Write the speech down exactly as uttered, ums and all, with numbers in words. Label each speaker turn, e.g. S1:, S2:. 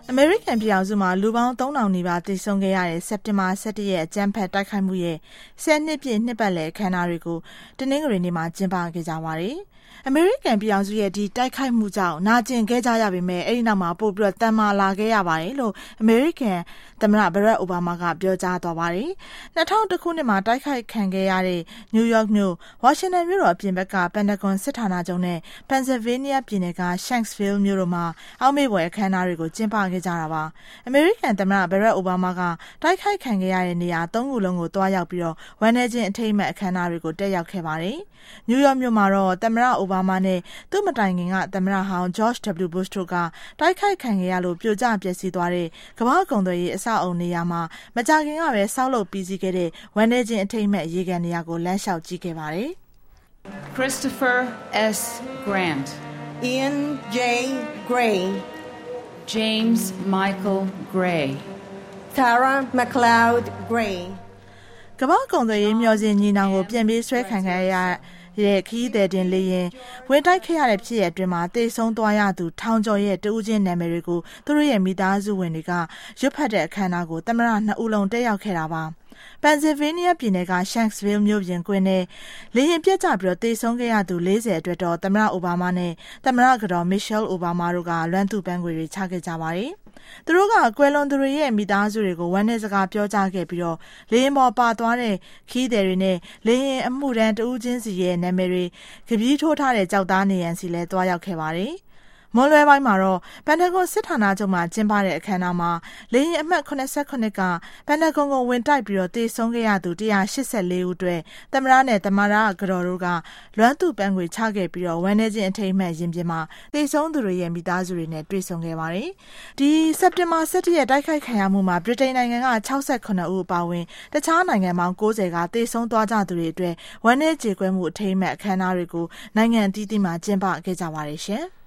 S1: အမေရိကန်ပြည်ထောင်စုမှာလူပေါင်းသုံးထောင်နီးပါးသေဆုံးခဲ့ရတဲ့စက်တင်ဘာ၁၁ရက်အကြမ်းဖက်တိုက်ခိုက်မှုရဲ့ဆယ်နှစ်ပြည့်နှစ်ပတ်လည်အခမ်းအနားတွေကိုတနင်္ဂနွေနေ့မှာကျင်းပခဲ့ကြပါတယ်။အမေရိကန်ပြည်ထောင်စုရဲ့ဒီတိုက်ခိုက်မှုကြောင့်နာကျင်ခဲ့ကြရပေမဲ့အဲ့ဒီနောက်မှာပို့ပြီးတော့တန်မာလာခဲ့ရပါတယ်လို့အမေရိကန်သမ္မတဘရက်အိုဘားမားကပြောကြားသွားပါတယ်။၂၀၀၁ခုနှစ်မှာတိုက်ခိုက်ခံခဲ့ရတဲ့နယူးယောက်မြို့ဝါရှင်တန်မြို့တော်အပြင်ဘက်ကပန်တဂွန်စစ်ဌာနချုပ်နဲ့ပန်ဆယ်ဗေးနီးယားပြည်နယ်ကရှန့်စ်ဗီးလ်မြို့တို့မှာအောက်မေ့ဖွယ်အခမ်းအနားတွေကိုကျင်းပခဲ့ကြတာပါ။အမေရိကန်သမ္မတဘရက်အိုဘားမားကတိုက်ခိုက်ခံခဲ့ရတဲ့နေရာသုံးခုလုံးကိုတွားရောက်ပြီးတော့ဝမ်းနည်းခြင်းအထိမ်းအမှတ်အခမ်းအနားတွေကိုတက်ရောက်ခဲ့ပါတယ်။နယူးယောက်မြို့မှာတော့သမ္မတအိုဘားမားနဲ့သူ့မတိုင်ခင်ကသမ္မတဟောင်း George W. Bush တို့ကတိုက်ခိုက်ခံခဲ့ရလို့ပြိုကျပျက်စီးသွားတဲ့ကမ္ဘာ့ကုန်သွယ်ရေးအဆောက်အအုံနေရာမှာမကြာခင်ကပဲဆောက်လုပ်ပြီးစီးခဲ့တဲ့ဝမ်းနည်းခြင်းအထိမ်းအမှတ်ရေကန်နေရာကိုလမ်းလျှောက်ကြည့်ခဲ့ပါတယ်
S2: ။ Christopher S. Grant,
S3: Ian J. Gray,
S2: James Michael Gray,
S3: Tara McLeod Gray
S1: ကမ္ဘာ့ကုန်သွယ်ရေးမျှော်စင်ညီနောင်ကိုပြန်ပြီးဆွဲခံခဲ့ရရဲ့ခီးသည်တင်လေရင်ဝင်တိုက်ခဲ့ရတဲ့ဖြစ်ရပ်အတွင်းမှာတေဆုံးသွားရသူထောင်ကျော်ရဲ့တဦးချင်းနာမည်တွေကိုသူတို့ရဲ့မိသားစုဝင်တွေကရွတ်ဖတ်တဲ့အခမ်းအနားကိုသမ္မတနှစ်ဦးလုံးတက်ရောက်ခဲ့တာပါပန်ဆယ်ဗေးနီးယားပြည်နယ်ကရှန့်စ်ဗီးလ်မြို့ပြင်ကွင်းနဲ့လေရင်ပြတ်ကျပြီးတော့တေဆုံးခဲ့ရသူ၄၀အတွက်တော့သမ္မတအိုဘားမားနဲ့သမ္မတကတော်မစ်ရှဲလ်အိုဘားမားတို့ကလွမ်းသူ့ပန်းခွေတွေချခဲ့ကြပါတယ်။သူတို့ကကွယ်လွန်သူတွေရဲ့မိသားစုတွေကိုဝမ်းနည်းစကားပြောကြားခဲ့ပြီးတော့လေရင်ပေါ်ပါသွားတဲ့ခီးသည်တွေနဲ့လေရင်အမှုတန်းတဦးချင်းစီရဲ့နာမည်တွေကပီးထိုးထားတဲ့ကြောက်သားနေရန်စီလဲတွားရောက်ခဲ့ပါတယ်။မွန်လွဲပိုင်းမှာတော့ပန်တဂွန်စစ်ဌာနချုပ်မှာကျင်းပတဲ့အခမ်းအနားမှာလေရင်အမှတ်၇၇ကပန်တဂွန်ကိုဝင်တိုက်ပြီးတော့တေဆုံးခဲ့ရသူ၁၈၄ဦးအတွက်သမ္မတနဲ့သမ္မတကတော်တို့ကလွမ်းသူ့ပန်းခွေချခဲ့ပြီးတော့ဝမ်းနည်းခြင်းအထိမ်းအမှတ်ရင်ပြင်မှာတေဆုံးသူတွေရဲ့မိသားစုတွေနဲ့တွေ့ဆုံခဲ့ပါတယ်။ဒီစက်တင်ဘာ၁၁ရက်တိုက်ခိုက်ခံရမှုမှာဗြိတိန်နိုင်ငံက၆၇ဦးအပါအဝင်တခြားနိုင်ငံပေါင်း၉၀ကတေဆုံးသွားကြသူတွေအတွက်ဝမ်းနည်းကြေကွဲမှုအထိမ်းအမှတ်အခမ်းအနားတွေကိုနိုင်ငံအသီးသီးမှာကျင်းပခဲ့ကြပါတယ်ရှင်။